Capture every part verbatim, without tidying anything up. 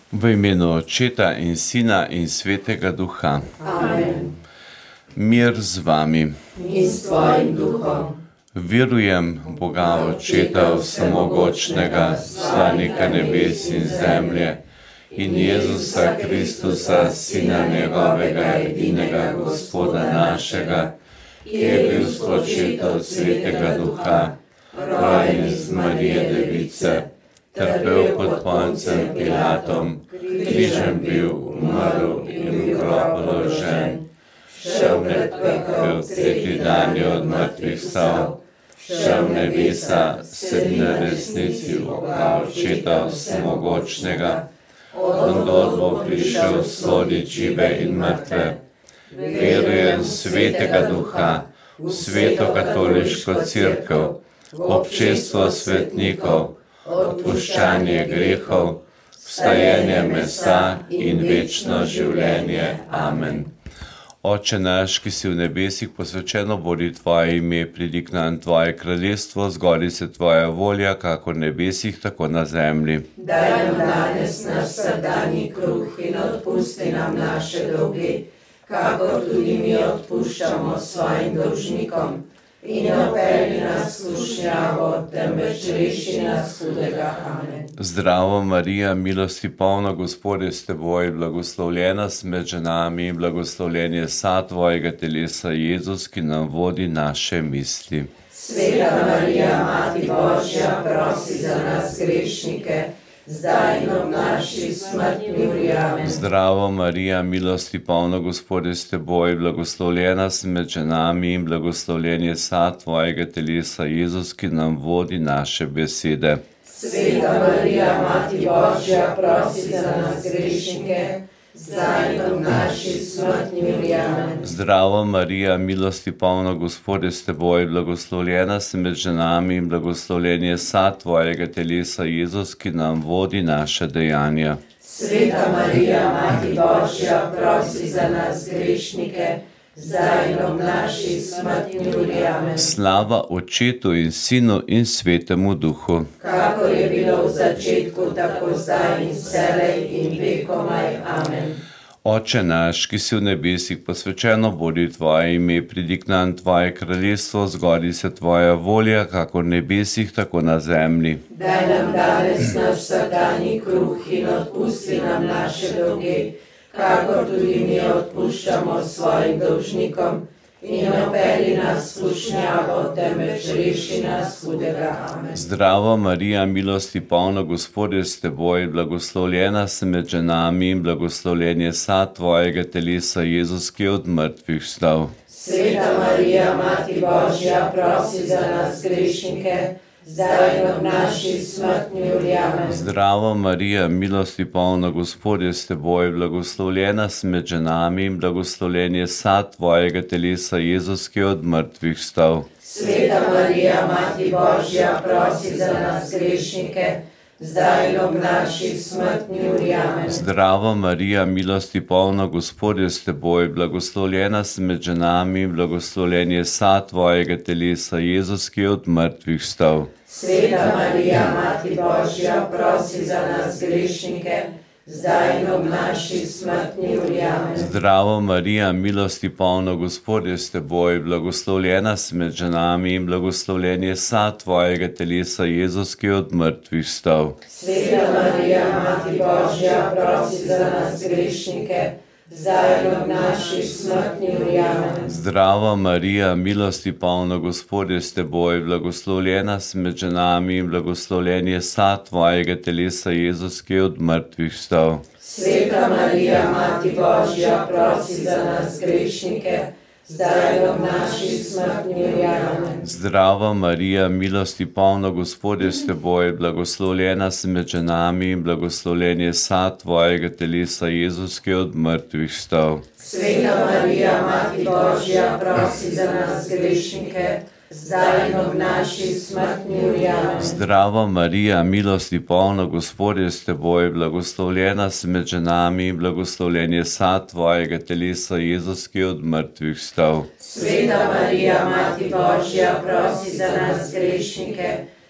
V imenu Očeta in Sina in Svetega Duha. Amen. Mir z vami. In s tvojim duhom. Verujem v Boga Očeta vsemogočnega, stvarnika nebes in zemlje, in Jezusa Kristusa, Sina njegovega, edinega Gospoda našega, ki je bil spočet od Svetega Duha, rojen iz Marije Device, trpel pod Poncem Pilatom, križem bil, umrl in v grob položen, šel med pekel, tretji dan je od mrtvih vstal, šel v nebesa, sedi na desnici Boga Očeta vsemogočnega, odnod bo prišel sodit žive in mrtve. Verujem v Svetega Duha, v Sveto katoliško cerkev, v občestvo svetnikov, odpuščanje grehov, vstajenje mesa in večno življenje. Amen. Oče naš, ki si v nebesih, posvečeno bodi tvoje ime, pridi k nam tvoje kraljestvo, zgodi se tvoja volja, kakor v nebesih, tako na zemlji. Daj nam danes naš vsakdanji kruh in odpusti nam naše dolge, kakor tudi mi odpuščamo svojim dolžnikom. In ne vpelji nas v skušnjavo, temveč reši nas hudega. Amen. Zdravo Marija, milosti polna, Gospod je s teboj, blagoslovljena si med ženami in blagoslovljen je sad tvojega telesa, Jezus, ki nam vodi naše misli. Sveta Marija, Mati Božja, prosi za nas grešnike, zdaj in ob naši smrtni uri. Amen. Zdravo Marija, milosti polna, Gospod je s teboj, blagoslovljena si med ženami in blagoslovljen je sad tvojega telesa, Jezus, ki nam vodi naše besede. Sveta Marija, Mati Božja, prosi za nas grešnike, zdaj in ob naši smrtni uri. Amen. Zdravo Marija, milosti polna, Gospod je s teboj, blagoslovljena si med ženami in blagoslovljen je sad tvojega telesa, Jezus, ki nam vodi naše dejanja. Sveta Marija, Mati Božja, prosi za nas grešnike, zdaj in ob naši smrtni uri. Amen. Slava Očetu in Sinu in Svetemu Duhu. Kakor je bilo v začetku, tako zdaj in vselej in vekomaj. Amen. Oče naš, ki si v nebesih, posvečeno bodi tvoje ime, pridi k nam tvoje kraljestvo, zgodi se tvoja volja, kakor v nebesih, tako na zemlji. Daj nam danes naš vsakdanji kruh in odpusti nam naše dolge, kakor tudi mi odpuščamo svojim dolžnikom. In ne vpelji nas v skušnjavo, temveč reši nas hudega. Amen. Zdravo Marija, milosti polna, Gospod je s teboj, blagoslovljena si med ženami in blagoslovljen je sad tvojega telesa, Jezus, ki je od mrtvih vstal. Sveta Marija, Mati Božja, prosi za nas grešnike, zdaj in ob naši smrtni uri. Amen. Zdravo Marija, milosti polna, Gospod je s teboj, blagoslovljena si med ženami in blagoslovljen je sad tvojega telesa, Jezus, ki je od mrtvih vstal. Sveta Marija, Mati Božja, prosi za nas grešnike, zdaj in ob naši smrtni uri. Amen. Zdravo Marija, milosti polna, Gospod je s teboj, blagoslovljena si med ženami in blagoslovljen je sad tvojega telesa, Jezus, ki je od mrtvih vstal. Sveta Marija, Mati Božja, prosi za nas grešnike, zdaj in ob naši smrtni uri. Amen. Zdravo Marija, milosti polna, Gospod je s teboj, blagoslovljena si med ženami in blagoslovljen je sad tvojega telesa, Jezus, ki je od mrtvih vstal. Sveta Marija, Mati Božja, prosi za nas grešnike, zdaj in ob naši smrtni uri. Amen. Zdravo Marija, milosti polna, Gospod je s teboj, blagoslovljena si med ženami in blagoslovljen je sad tvojega telesa, Jezus, ki je od mrtvih vstal. Sveta Marija, Mati Božja, prosi za nas grešnike, zdaj in ob naši smrtni uri. Amen. Zdravo Marija, milosti polna, Gospod je s teboj, blagoslovljena si med ženami in blagoslovljen je sad tvojega telesa, Jezus, ki je od mrtvih vstal. Sveta Marija, Mati Božja, prosi za nas grešnike, zdaj in ob naši smrtni uri. Amen. Zdravo Marija, milosti polna, Gospod je s teboj, blagoslovljena si med ženami in blagoslovljen je sad tvojega telesa, Jezus, ki je od mrtvih vstal. Sveta Marija, Mati Božja, prosi za nas grešnike,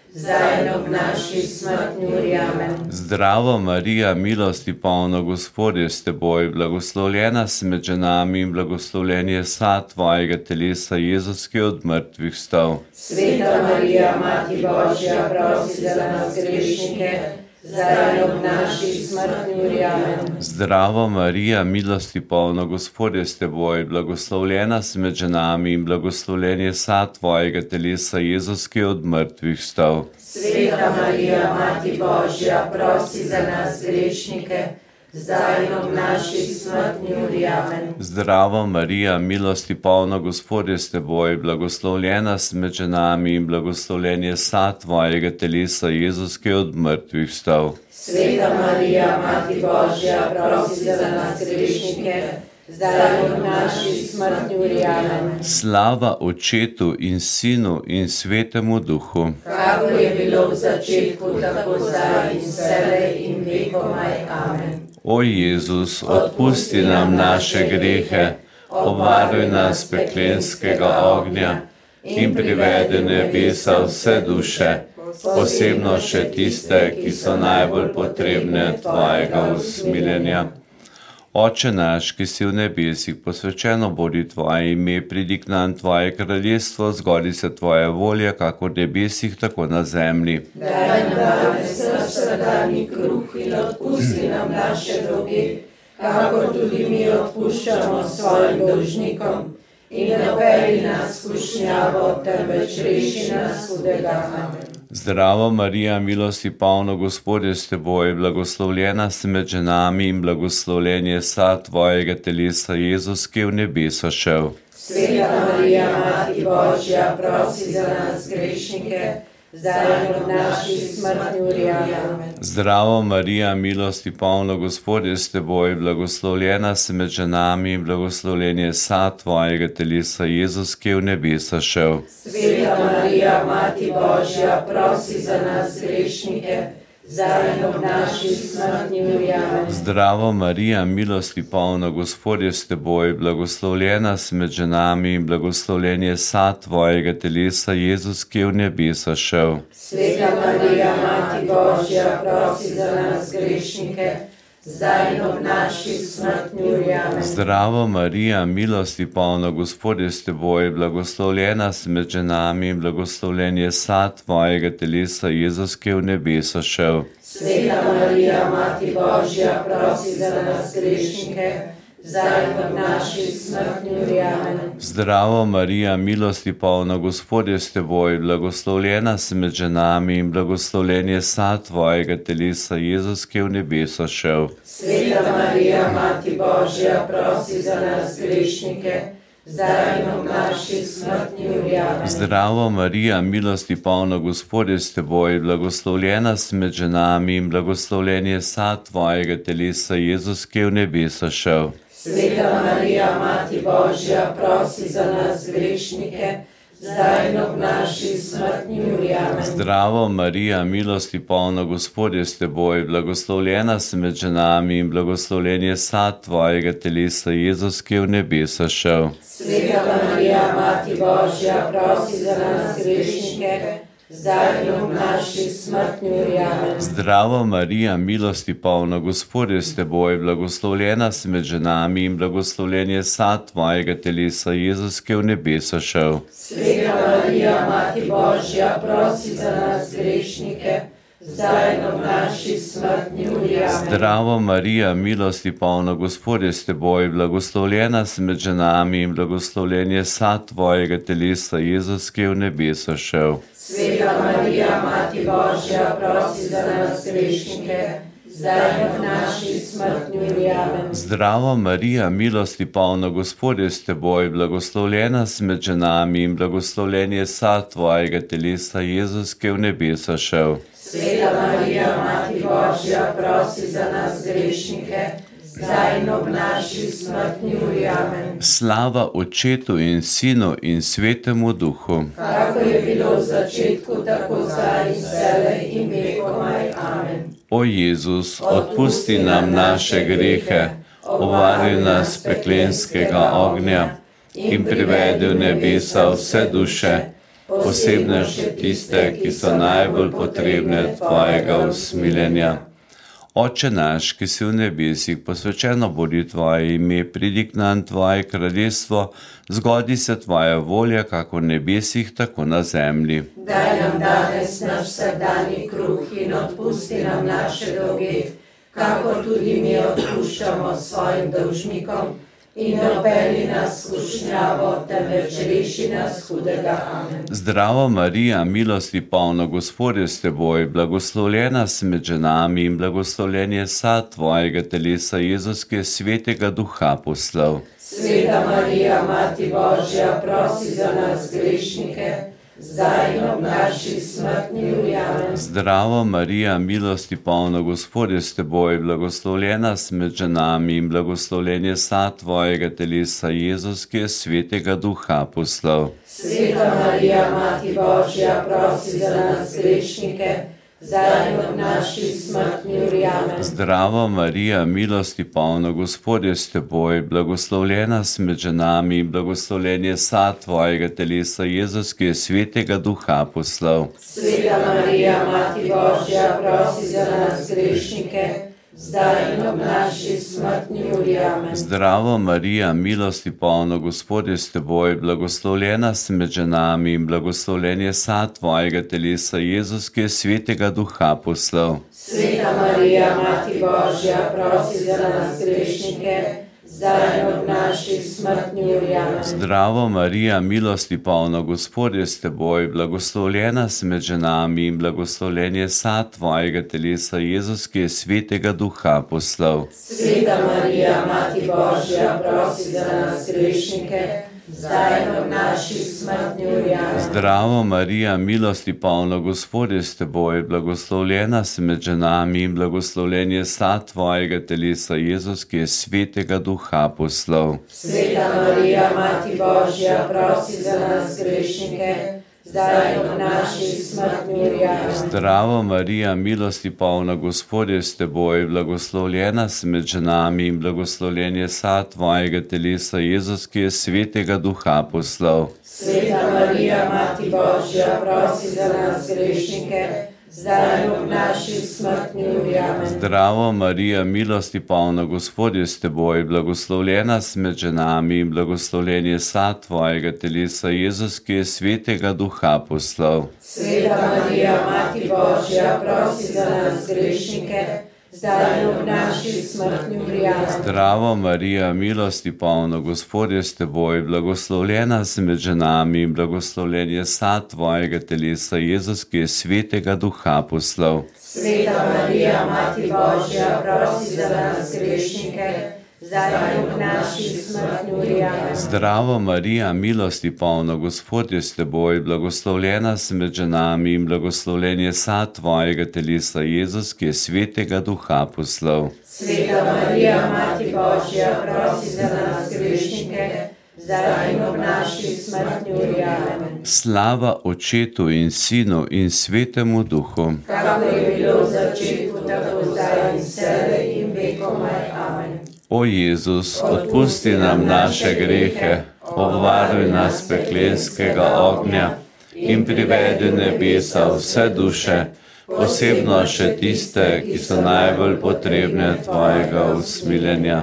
zdaj in ob naši smrtni uri. Amen. Zdravo Marija, milosti polna, Gospod je s teboj, blagoslovljena si med ženami in blagoslovljen je sad tvojega telesa, Jezus, ki je od mrtvih vstal. Sveta Marija, Mati Božja, prosi za nas grešnike, zdaj in ob naši smrtni uri. Amen. Zdravo Marija, milosti polna, Gospod je s teboj, blagoslovljena si med ženami in blagoslovljen je sad tvojega telesa, Jezus, ki je od mrtvih vstal. Sveta Marija, Mati Božja, prosi za nas grešnike, zdaj in ob naši smrtni uri. Amen. Zdravo Marija, milosti polna, Gospod je s teboj, blagoslovljena si med ženami in blagoslovljen je sad tvojega telesa, Jezus, ki je od mrtvih vstal. Sveta Marija, Mati Božja, prosi za nas grešnike, zdaj in ob naši smrtni uri. Amen. Slava Očetu in Sinu in Svetemu Duhu. Kako je bilo v začetku, tako zdaj in vselej in vekomaj. Amen. O Jezus, odpusti nam naše grehe, obvaruj nas peklenskega ognja in privedi nebesa vse duše, posebno še tiste, ki so najbolj potrebne tvojega usmiljenja. Oče naš, ki si v nebesih, posvečeno bodi tvoje ime, pridi k nam tvoje kraljestvo, zgodi se tvoja volja, kako v nebesih, tako na zemlji. Daj nam danes naš vsakdanji kruh in odpusti nam naše dolge, kakor tudi mi odpuščamo svojim dolžnikom. In ne pelji nas v skušnjavo, temveč reši nas hudega. Amen. Zdravo Marija, milosti polna, Gospod je s teboj, blagoslovljena si med ženami in blagoslovljen je sad tvojega telesa, Jezus, ki je v nebesa šel. Sveta Marija, Mati Božja, prosi za nas grešnike, zdaj in ob naši smrtni uri. Amen. Zdravo Marija, milosti polna, Gospod je s teboj, blagoslovljena si med ženami in blagoslovljen je sad tvojega telesa, Jezus, ki je v nebesa šel. Sveta Marija, Mati Božja, prosi za nas grešnike, zdaj in ob naši smrtni uri. Amen. Zdravo Marija, milosti polna, Gospod je s teboj, blagoslovljena si med ženami in blagoslovljen je sad tvojega telesa, Jezus, ki je v nebesa šel. Sveta Marija, Mati Božja, prosi za nas grešnike, zdaj in ob naši smrtni uri. Amen. Zdravo Marija, milosti polna, Gospod je s teboj, blagoslovljena si med ženami in blagoslovljen je sad tvojega telesa, Jezus, ki je v nebesa šel. Sveta Marija, Mati Božja, prosi za nas grešnike, zdaj in ob naši smrtni uri. Amen. Zdravo Marija, milosti polna, Gospod je s teboj, blagoslovljena si med ženami in blagoslovljen je sad tvojega telesa, Jezus, ki je v nebesa šel. Sveta Marija, Mati Božja, prosi za nas grešnike, zdaj in ob naši smrtni uri. Amen. Zdravo Marija, milosti polna, Gospod je s teboj, blagoslovljena si med ženami in blagoslovljen je sad tvojega telesa, Jezus, ki je v nebesa šel. Sveta Marija, Mati Božja, prosi za nas grešnike, zdaj in ob naši smrtni uri. Amen. Zdravo Marija, milosti polna, Gospod je s teboj, blagoslovljena si med ženami in blagoslovljen je sad tvojega telesa, Jezus, ki je v nebesa šel. Sveta Marija, Mati Božja, prosi za nas grešnike, zdaj in ob naši smrtni uri. Amen. Zdravo Marija, milosti polna, Gospod je s teboj, blagoslovljena si med ženami in blagoslovljen je sad tvojega telesa, Jezus, ki je v nebesa šel. Sveta Marija, Mati Božja, prosi za nas grešnike, zdaj in ob naši smrtni uri. Amen. Zdravo Marija, milosti polna, Gospod je s teboj, blagoslovljena si med ženami in blagoslovljen je sad tvojega telesa, Jezus, ki je v nebesa šel. Sveta Marija, Mati Božja, prosi za nas grešnike, zdaj in ob naši smrtni uri. Amen. Zdravo Marija, milosti polna, Gospod je s teboj, blagoslovljena si med ženami in blagoslovljen je sad tvojega telesa, Jezus, ki je v nebesa šel. Sveta Marija, Mati Božja, prosi za nas grešnike, zdaj in ob naši smrtni uri. Amen. Slava Očetu in Sinu in Svetemu Duhu. Kako je bilo v začetku, tako zdaj in vselej in vekomaj. Amen. O Jezus, odpusti nam naše grehe, obvaruj nas peklenskega ognja in privedi v nebesa vse duše, posebno še tiste, ki so najbolj potrebne tvojega usmiljenja. Oče naš, ki si v nebesih, posvečeno bodi tvoje ime, pridi k nam tvoje kraljestvo, zgodi se tvoja volja, kako v nebesih, tako na zemlji. Daj nam danes naš vsakdanji kruh in odpusti nam naše dolge, kakor tudi mi odpuščamo svojim dolžnikom. In ne vpelji nas v skušnjavo, temveč reši nas hudega. Amen. Zdravo Marija, milosti polna, Gospod je s teboj, blagoslovljena si med ženami in blagoslovljen je sad tvojega telesa, Jezus, ki je svetega duha poslal. Sveta Marija, Mati Božja, prosi za nas grešnike, zdaj in ob naši smrtni uri. Amen. Zdravo Marija, milosti polna, Gospod je s teboj, blagoslovljena si med ženami in blagoslovljen je sad tvojega telesa, Jezus, ki je svetega duha poslal. Sveta Marija, Mati Božja, prosi za nas grešnike, zdaj in ob naši smrtni uri. Amen. Zdravo Marija, milosti polna, Gospod je s teboj, blagoslovljena si med ženami in blagoslovljen je sad tvojega telesa, Jezus, ki je svetega duha poslal. Sveta Marija, Mati Božja, prosi za nas grešnike, zdaj in ob naši smrtni uri. Amen. Zdravo Marija, milosti polna, Gospod je s teboj, blagoslovljena si med ženami in blagoslovljen je sad tvojega telesa, Jezus, ki je svetega duha poslal. Sveta Marija, Mati Božja, prosi za nas grešnike, zdaj in ob naši smrtni uri. Amen. Zdravo Marija, milosti polna, Gospod je s teboj, blagoslovljena si med ženami in blagoslovljen je sad tvojega telesa, Jezus, ki je svetega duha poslal. Sveta Marija, Mati Božja, prosi za nas grešnike, zdaj in ob naši smrtni uri. Amen. Zdravo Marija, milosti polna, Gospod je s teboj, blagoslovljena si med ženami in blagoslovljen je sad tvojega telesa, Jezus, ki je svetega duha poslal. Sveta Marija, Mati Božja, prosi za nas grešnike, zdaj in ob naši smrtni uri. Amen. Zdravo Marija, milosti polna, Gospod je s teboj, blagoslovljena si med ženami in blagoslovljen je sad tvojega telesa, Jezus, ki je svetega duha poslal. Sveta Marija, Mati Božja, prosi za nas grešnike, zdaj in ob naši smrtni uri. Amen. Zdravo Marija, milosti polna, Gospod je s teboj, blagoslovljena si med ženami in blagoslovljen je sad tvojega telesa, Jezus, ki je svetega duha poslal. Sveta Marija, Mati Božja, prosi za nas grešnike, zdaj in ob naši smrtni uri. Amen. Zdravo Marija, milosti polna, Gospod je s teboj, blagoslovljena si med ženami in blagoslovljen je sad tvojega telesa, Jezus, ki je svetega duha poslal. Sveta Marija, Mati Božja, prosi za nas grešnike, zdaj in ob naši smrtni uri. Amen. Zdravo Marija, milosti polna, Gospod je s teboj, blagoslovljena si med ženami in blagoslovljen je sad tvojega telesa, Jezus, ki je svetega duha poslal. Sveta Marija, Mati Božja, prosi za nas grešnike, zdaj in ob naši smrtni uri. Amen. Slava Očetu in Sinu in Svetemu Duhu. Kakor je bilo v začetku, tako zdaj in vselej in vekomaj. Amen. O Jezus, odpusti nam naše grehe, obvaruj nas peklenskega ognja in privedi nebesa vse duše, posebno še tiste, ki so najbolj potrebne tvojega usmiljenja.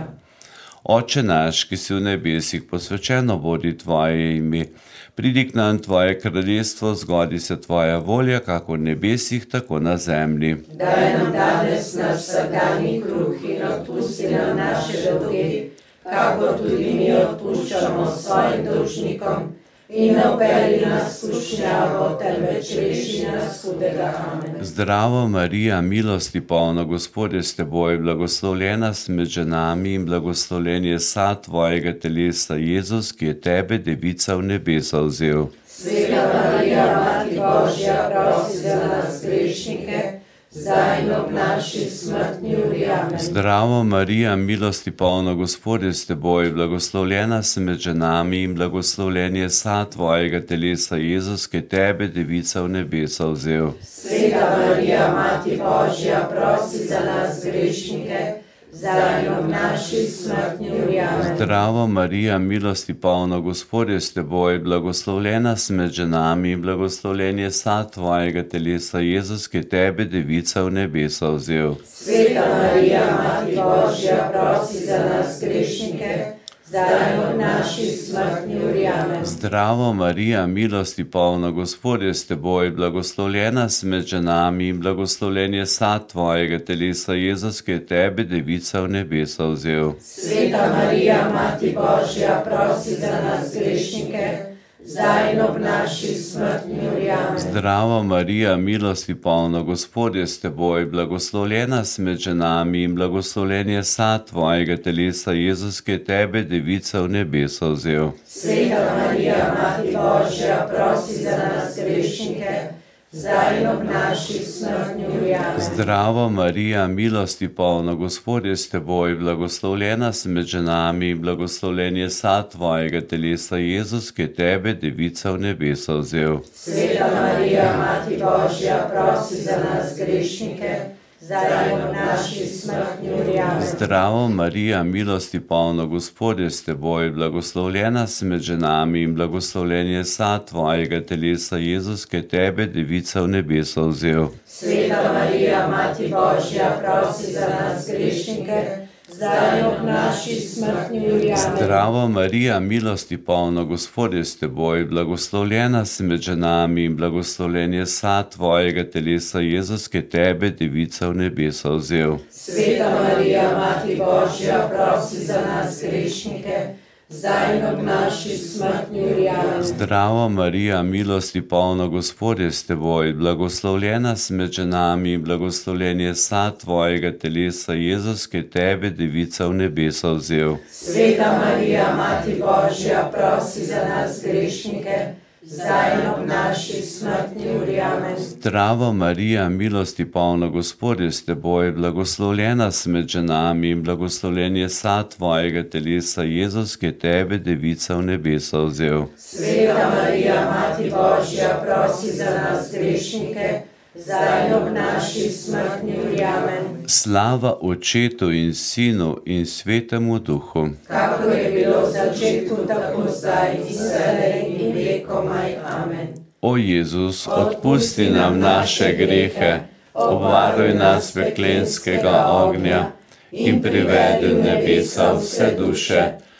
Oče naš, ki si v nebesih, posvečeno bodi tvoje ime. Pridi k nam tvoje kraljestvo, zgodi se tvoja volja, kako v nebesih, tako na zemlji. Daj nam danes naš vsakdanji kruh in odpusti nam naše dolge, kakor tudi mi odpuščamo svojim dolžnikom. In ne vpelji nas v skušnjavo, temveč reši nas hudega. Amen. Zdravo Marija, milosti polna, Gospod je s teboj, blagoslovljena si med ženami in blagoslovljen je sad tvojega telesa, Jezus, ki je tebe, devica, v nebesa vzel. Sveta Marija, Mati Božja, prosi za nas grešnike, zdaj in ob naši smrtni uri. Amen. Zdravo Marija, milosti polna, Gospod je s teboj, blagoslovljena si med ženami in blagoslovljen je sad tvojega telesa, Jezus, ki je tebe, devica, v nebesa vzel. Sveta Marija, Mati Božja, prosi za nas grešnike, zdaj in ob naši smrtni uri. Amen. Zdravo Marija, milosti polna, Gospod je s teboj, blagoslovljena si med ženami, blagoslovljen je sad tvojega telesa, Jezus, ki je tebe, devica, v nebesa vzel. Sveta Marija, Mati Božja, prosi za nas grešnike, zdaj in ob naši smrtni uri. Amen. Zdravo Marija, milosti polna, Gospod je s teboj, blagoslovljena si med ženami, blagoslovljen je sad tvojega telesa, Jezus, ki je tebe, devica, v nebesa vzel. Sveta Marija, Mati Božja, prosi za nas grešnike, zdaj in ob naši smrtni uri. Amen. Zdravo Marija, milosti polna, Gospod je s teboj, blagoslovljena si med ženami in blagoslovljen je sad tvojega telesa, Jezus, ki je tebe, devica, v nebesa vzel. Sveta Marija, Mati Božja, prosi za nas grešnike, zdaj in ob naši smrtni uri. Amen. Zdravo Marija, milosti polna, Gospod je s teboj, blagoslovljena si med ženami in blagoslovljen je sad tvojega telesa, Jezus, ki je tebe, devica, v nebesa vzel. Sveta Marija, Mati Božja, prosi za nas grešnike, zdaj in ob naši smrtni uri. Amen. Zdravo Marija, milosti polna, Gospod je s teboj, blagoslovljena si med ženami in blagoslovljen je sad tvojega telesa, Jezus, ki je tebe, devica, v nebesa vzel. Sveta Marija, Mati Božja, prosi za nas grešnike, zdaj in ob naši smrtni uri. Amen. Zdravo Marija, milosti polna, Gospod je s teboj, blagoslovljena si med ženami in blagoslovljen je sad tvojega telesa, Jezus, ki je tebe, devica, v nebesa vzel. Sveta Marija, Mati Božja, prosi za nas grešnike, zdaj in ob naši smrtni uri. Amen. Zdravo Marija, milosti polna, Gospod je s teboj, blagoslovljena si med ženami in blagoslovljen je sad tvojega telesa, Jezus, ki je tebe, devica, v nebesa vzel. Sveta Marija, Mati Božja, prosi za nas grešnike, zdaj in ob naši smrtni uri. Amen. Zdravo Marija, milosti polna, Gospod je s teboj, blagoslovljena si med ženami in blagoslovljen je sad tvojega telesa, Jezus, ki je tebe, devica, v nebesa vzel. Sveta Marija, Mati Božja, prosi za nas grešnike, zdaj in ob naši smrtni uri. Amen. Slava Očetu in Sinu in Svetemu Duhu. Kakor je bilo v začetku, tako zdaj in vselej in vekomaj. Amen. O Jezus, odpusti nam naše grehe, obvaruj nas peklenskega ognja in privedi v nebesa vse duše,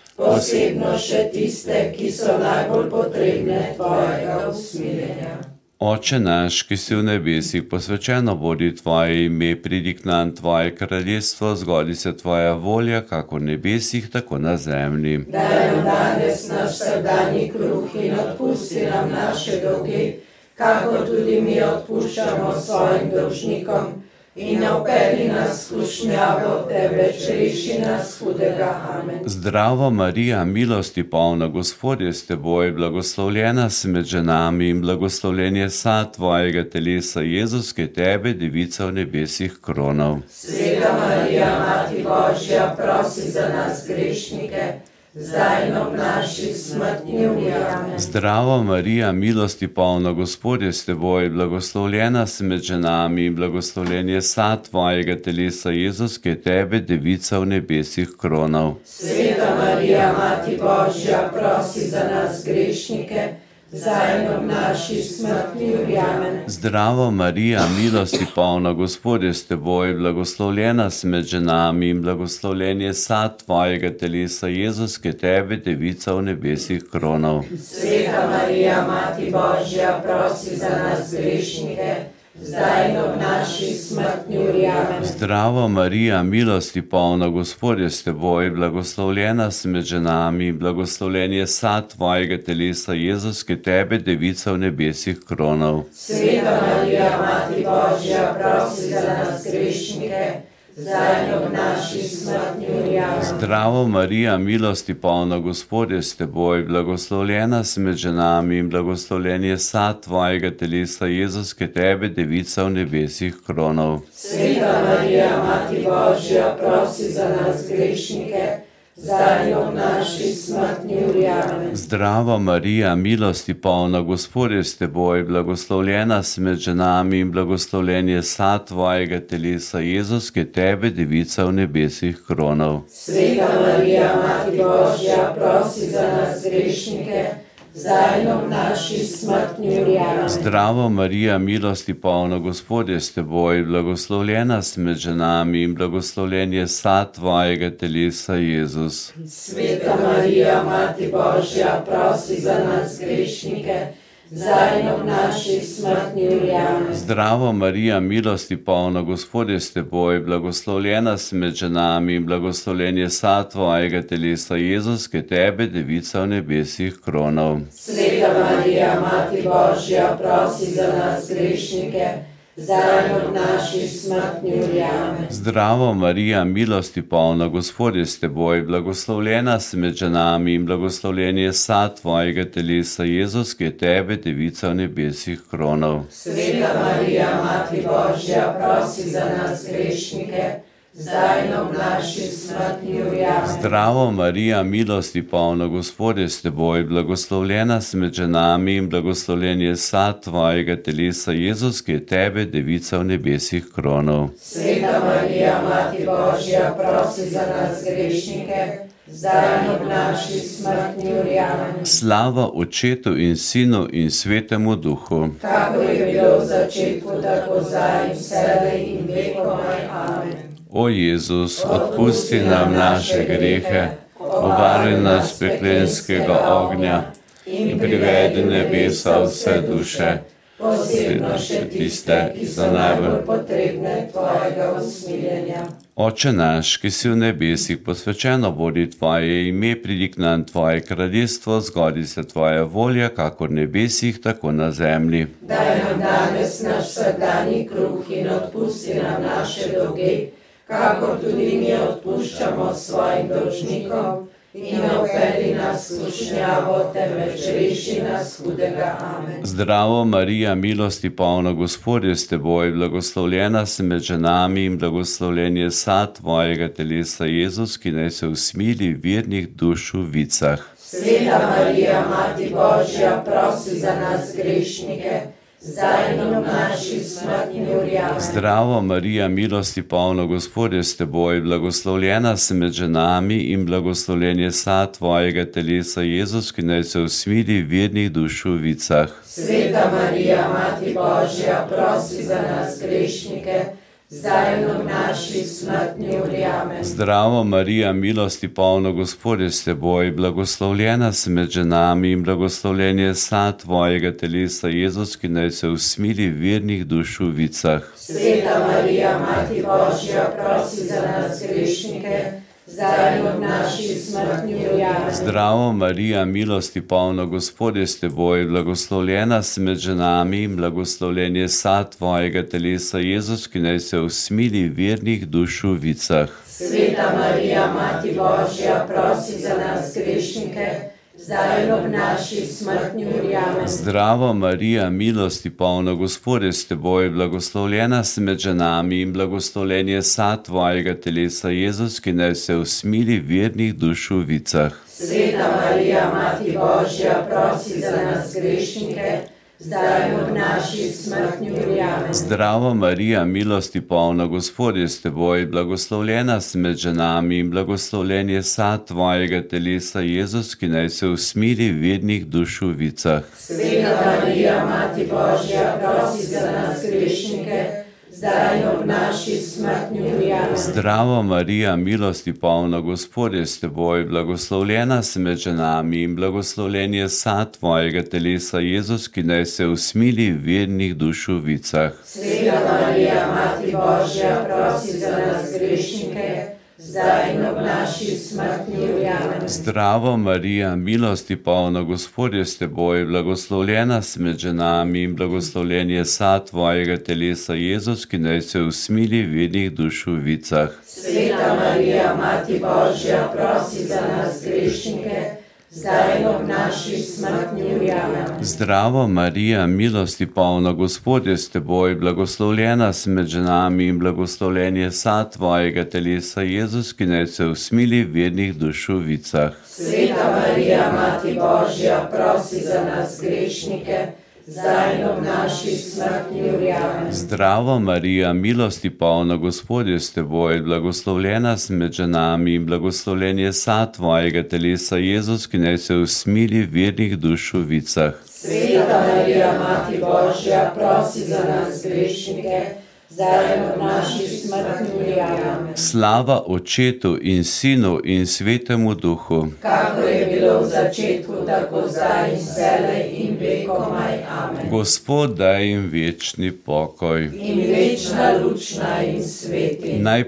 posebno še tiste, ki so najbolj potrebne tvojega usmiljenja. Oče naš, ki si v nebesih, posvečeno bodi tvoje ime, pridi k nam tvoje kraljestvo, zgodi se tvoja volja, kako v nebesih, tako na zemlji. Daj nam danes naš vsakdanji kruh in odpusti nam naše dolge, kako tudi mi odpuščamo svojim dolžnikom. In ne vpelji nas v skušnjavo, temveč reši nas hudega. Amen. Zdravo Marija, milosti polna, Gospod je s teboj, blagoslovljena si med ženami in blagoslovljen je sad tvojega telesa, Jezus, ki je tebe, devica, v nebesih kronal. Sveta Marija, Mati Božja, prosi za nas grešnike, zdaj in ob naši smrtni uri. Amen. Zdravo Marija, milosti polna, Gospod je s teboj, blagoslovljena si med ženami in blagoslovljen je sad tvojega telesa, Jezus, ki je tebe, devica, v nebesih kronal. Sveta Marija, Mati Božja, prosi za nas grešnike, zdaj in ob naši smrtni uri. Amen. Zdravo Marija, milosti polna, Gospod je s teboj, blagoslovljena si med ženami in blagoslovljen je sad tvojega telesa, Jezus, ki je tebe, devica, v nebesih kronal. Sveta Marija, Mati Božja, prosi za nas grešnike, zdaj in ob naši smrtni uri. Amen. Zdravo Marija, milosti polna, Gospod je s teboj, blagoslovljena si med ženami in blagoslovljen je sad tvojega telesa, Jezus, ki je tebe, devica, v nebesih kronal. Sveta Marija, Mati Božja, prosi za nas grešnike, zdaj in ob naši smrtni uri. Amen. Zdravo Marija, milosti polna, Gospod je s teboj, blagoslovljena si med ženami in blagoslovljen je sad tvojega telesa, Jezus, ki je tebe, devica, v nebesih kronal. Sveta Marija, Mati Božja, prosi za nas grešnike, zdaj in ob naši smrtni uri. Amen. Zdravo Marija, milosti polna, Gospod je s teboj, blagoslovljena si med ženami in blagoslovljen je sad tvojega telesa, Jezus, ki je tebe, devica v nebesih, kronal. Sveta Marija, Mati Božja, prosi za nas grešnike, zdaj in ob naši smrtni uri. Amen. Zdravo Marija, milosti polna, Gospod je s teboj, blagoslovljena si med ženami in blagoslovljen je sad tvojega telesa, Jezus. Sveta Marija, Mati Božja, prosi za nas grešnike, zdaj in ob naši smrtni uri. Amen. Zdravo Marija, milosti polna, Gospod je s teboj, blagoslovljena si med ženami in blagoslovljen je sad tvojega telesa, Jezus, ki je tebe, devica v nebesih, kronal. Sveta Marija, Mati Božja, prosi za nas grešnike, zdaj in ob naši smrtni uri. Amen. Zdravo Marija, milosti polna, Gospod je s teboj, blagoslovljena si med ženami in blagoslovljen je sad tvojega telesa, Jezus, ki je tebe, devica v nebesih, kronal. Sveta Marija, Mati Božja, prosi za nas grešnike, zdaj in ob naši smrtni uri. Amen. Zdravo Marija, milosti polna, Gospod je s teboj, blagoslovljena si med ženami in blagoslovljen je sad tvojega telesa, Jezus, ki je tebe, devica v nebesih, kronal. Sveta Marija, Mati Božja, prosi za nas grešnike, zdaj in ob naši smrtni uri. Amen. Slava Očetu in Sinu in Svetemu Duhu. Kakor je bilo v začetku, tako zdaj in vselej in vekomaj. Amen. O Jezus, odpusti nam naše grehe, obvari nas peklenskega ognja in privedi nebesa vse duše, posebno še tiste, ki so najbolj potrebne tvojega usmiljenja. Oče naš, ki si v nebesih, posvečeno bodi tvoje ime, pridi k nam tvoje kraljestvo, zgodi se tvoja volja, kakor v nebesih, tako na zemlji. Daj nam danes naš vsakdanji kruh in odpusti nam naše dolge, kakor tudi mi odpuščamo svojim dolžnikom, in ne vpelji nas v skušnjavo, temveč reši nas hudega. Amen. Zdravo Marija, milosti polna, Gospod je s teboj, blagoslovljena si med ženami in blagoslovljen je sad tvojega telesa, Jezus, ki naj se usmili vernih duš v vicah. Sveta Marija, Mati Božja, prosi za nas grešnike, zdaj in ob naši smrtni uri. Amen. Zdravo Marija, milosti polna, Gospod je s teboj, blagoslovljena si med ženami in blagoslovljen je sad tvojega telesa, Jezus, ki naj se usmili vernih duš v vicah. Sveta Marija, Mati Božja, prosi za nas grešnike, zdaj in ob naši smrtni uri. Amen. Zdravo Marija, milosti polna, Gospod je s teboj, blagoslovljena si med ženami in blagoslovljen je sad tvojega telesa, Jezus, ki naj se usmili vernih duš v vicah. Sveta Marija, Mati Božja, prosi za nas grešnike, zdaj in ob naši smrtni uri. Amen. Zdravo Marija, milosti polna, Gospod je s teboj, blagoslovljena si med ženami in blagoslovljen je sad tvojega telesa, Jezus, ki naj se usmili vernih duš v vicah. Sveta Marija, Mati Božja, prosi za nas grešnike, zdaj in ob naši smrtni uri. Amen. Zdravo Marija, milosti polna, Gospod je s teboj, blagoslovljena si med ženami in blagoslovljen je sad tvojega telesa, Jezus, ki naj se usmili vernih duš v vicah. Sveta Marija, Mati Božja, prosi za nas grešnike, zdaj in ob naši smrtni uri. Amen. Zdravo Marija, milosti polna, Gospod je s teboj, blagoslovljena si med ženami in blagoslovljen je sad tvojega telesa, Jezus, ki naj se usmili vernih duš v vicah. Sveta Marija, Mati Božja, prosi za nas grešnike, zdaj in ob naši smrtni uri. Amen. Zdravo Marija, milosti polna, Gospod je s teboj, blagoslovljena si med ženami in blagoslovljen je sad tvojega telesa, Jezus, ki naj se usmili vernih duš v vicah. Sveta Marija, Mati Božja, prosi za nas grešnike, zdaj in ob naši smrtni uri. Amen. Zdravo Marija, milosti polna, Gospod je s teboj, blagoslovljena si med ženami in blagoslovljen je sad tvojega telesa, Jezus, ki naj se usmili vernih duš v vicah. Sveta Marija, Mati Božja, prosi za nas grešnike, zdaj in ob naši smrtni uri. Amen. Zdravo Marija, milosti polna, Gospod je s teboj, blagoslovljena si med ženami in blagoslovljen je sad tvojega telesa, Jezus, ki naj se usmili v vernih duš v vicah. Sveta Marija, Mati Božja, prosi za nas grešnike, zdaj in ob naši smrtni uri. Amen. Zdravo Marija, milosti polna, Gospod je s teboj, blagoslovljena si med ženami in blagoslovljen je sad tvojega telesa, Jezus, ki naj se usmili v vernih duš v vicah. Sveta Marija, Mati Božja, prosi za nas grešnike, zdaj in ob naši smrtni uri. Amen. Slava Očetu in Sinu in Svetemu Duhu. Kakor je bilo v začetku, tako zdaj in vselej in vekomaj. Amen. Gospod daj jim večni pokoj. In večna luč naj jim sveti. Naj